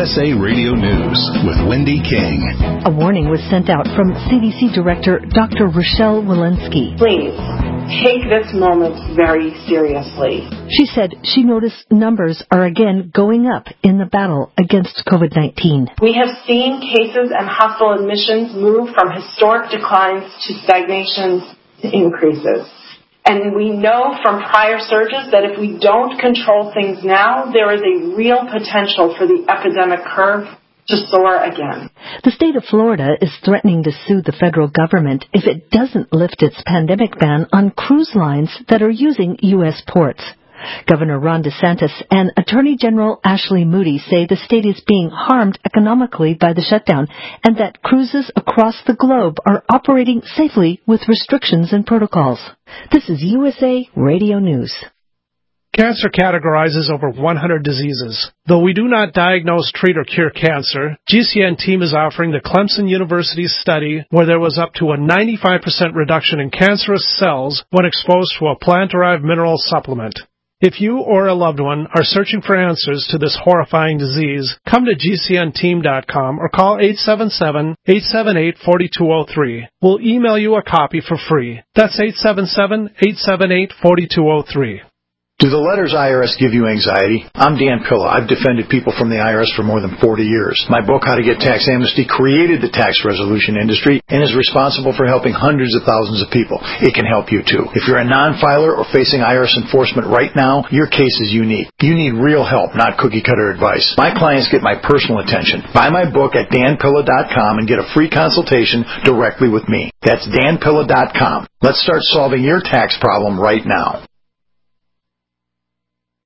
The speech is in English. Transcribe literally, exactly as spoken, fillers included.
S A Radio News with Wendy King. A warning was sent out from C D C Director Doctor Rochelle Walensky. Please take this moment very seriously. She said she noticed numbers are again going up in the battle against COVID nineteen. We have seen cases and hospital admissions move from historic declines to stagnations to increases. And we know from prior surges that if we don't control things now, there is a real potential for the epidemic curve to soar again. The state of Florida is threatening to sue the federal government if it doesn't lift its pandemic ban on cruise lines that are using U S ports. Governor Ron DeSantis and Attorney General Ashley Moody say the state is being harmed economically by the shutdown and that cruises across the globe are operating safely with restrictions and protocols. This is U S A Radio News. Cancer categorizes over one hundred diseases. Though we do not diagnose, treat, or cure cancer, G C N team is offering the Clemson University study where there was up to a ninety-five percent reduction in cancerous cells when exposed to a plant-derived mineral supplement. If you or a loved one are searching for answers to this horrifying disease, come to G C N team dot com or call eight seven seven, eight seven eight, four two zero three. We'll email you a copy for free. That's eight seven seven, eight seven eight, four two zero three. Do the letters I R S give you anxiety? I'm Dan Pilla. I've defended people from the I R S for more than forty years. My book, How to Get Tax Amnesty, created the tax resolution industry and is responsible for helping hundreds of thousands of people. It can help you too. If you're a non-filer or facing I R S enforcement right now, your case is unique. You need real help, not cookie-cutter advice. My clients get my personal attention. Buy my book at dan pilla dot com and get a free consultation directly with me. That's dan pilla dot com. Let's start solving your tax problem right now.